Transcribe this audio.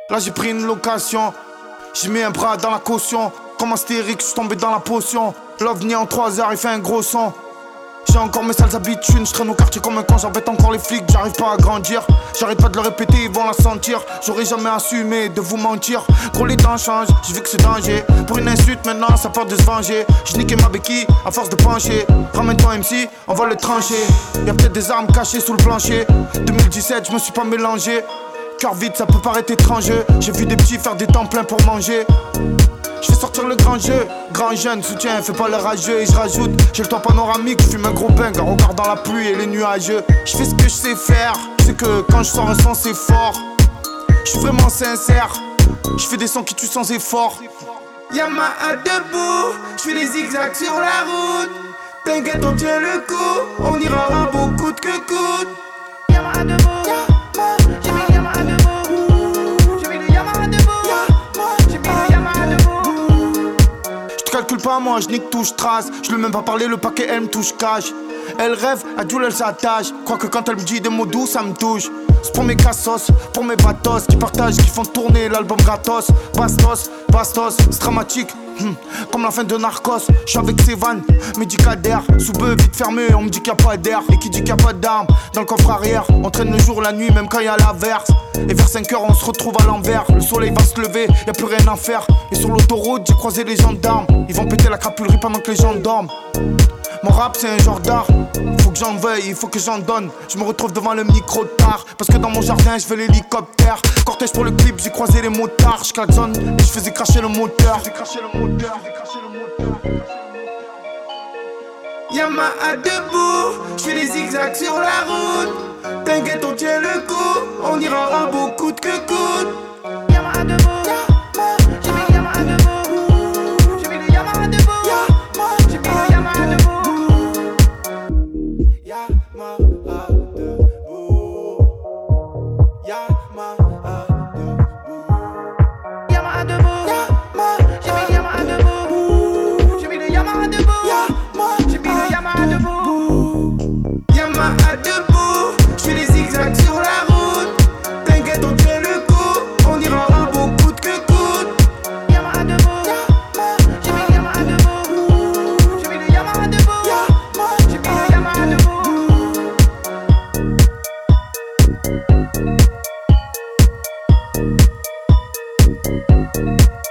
Là j'ai pris une location, j'ai mis un bras dans la caution. Comme Astérix, je suis tombé dans la potion. L'OVNI en 3 heures, il fait un gros son. J'ai encore mes sales habitudes, je traîne au quartier comme un con, j'embête encore les flics, j'arrive pas à grandir. J'arrête pas de le répéter, ils vont la sentir. J'aurais jamais assumé de vous mentir. Gros les temps changent, j'ai vu que c'est danger. Pour une insulte maintenant, ça part de se venger. J'ai niqué ma béquille, à force de pencher. Ramène-toi MC, on va le trancher. Y'a peut-être des armes cachées sous le plancher. 2017, je me suis pas mélangé. Cœur vide, ça peut paraître étrange. J'ai vu des petits faire des temps pleins pour manger. Je fais sortir le grand jeu, grand jeune, soutien, fais pas le rageux. Et je rajoute, j'ai le toit panoramique, je fume un gros bang en regardant la pluie et les nuages. Je fais ce que je sais faire, c'est que quand je sors un son c'est fort. Je suis vraiment sincère, je fais des sons qui tuent sans effort. Yamaha debout, je fais des zigzags sur la route. T'inquiète, on tient le coup, on ira à beau coûte que coûte. Yamaha debout, j'ai mis le Yamaha debout. J'ai mis le Yamaha debout. J'ai mis le Yamaha debout. Je calcule pas moi, je nique tout, je trace. Je lui ai même pas parlé, le paquet elle me touche cash. Elle rêve, à Dieu elle s'attache. Quoique quand elle me dit des mots doux, ça me touche. C'est pour mes cassos, pour mes batos qui partagent, qui font tourner l'album gratos. Bastos, bastos, c'est dramatique. Comme la fin de Narcos, je suis avec Sévan, médicadaire, sous bœuf vite fermé, on me dit qu'il n'y a pas d'air. Et qui dit qu'il n'y a pas d'armes, dans le coffre arrière. On traîne le jour, la nuit, même quand il y a l'averse. Et vers 5h on se retrouve à l'envers. Le soleil va se lever, y'a plus rien à faire. Et sur l'autoroute j'ai croisé les gendarmes. Ils vont péter la crapulerie pendant que les gens dorment. Mon rap c'est un genre d'art. Faut que j'en veuille, il faut que j'en donne. Je me retrouve devant le micro tard. Parce que dans mon jardin je veux l'hélicoptère. Cortège pour le clip, j'ai croisé les motards. Je klaxonne et je faisais cracher le moteur. Yamaha debout, je fais des zigzags sur la route. T'inquiète, on tient le coup, on ira à beau coûte que coûte. Yamaha debout, j'ai mis le Yamaha debout. J'ai mis le Yamaha debout. J'ai mis le Yamaha debout. Yamaha debout. Yamaha debout. Yamaha debout. J'ai mis le Yamaha debout. J'ai mis le Yamaha debout. J'ai mis le Yamaha debout. Yamaha debout, je fais des zigzags sur la route. T'inquiète, on tient le coup, on ira à beau coûte que coûte. Yamaha debout, j'ai mis le Yamaha debout. J'ai mis le Yamaha debout. J'ai mis le Yamaha debout.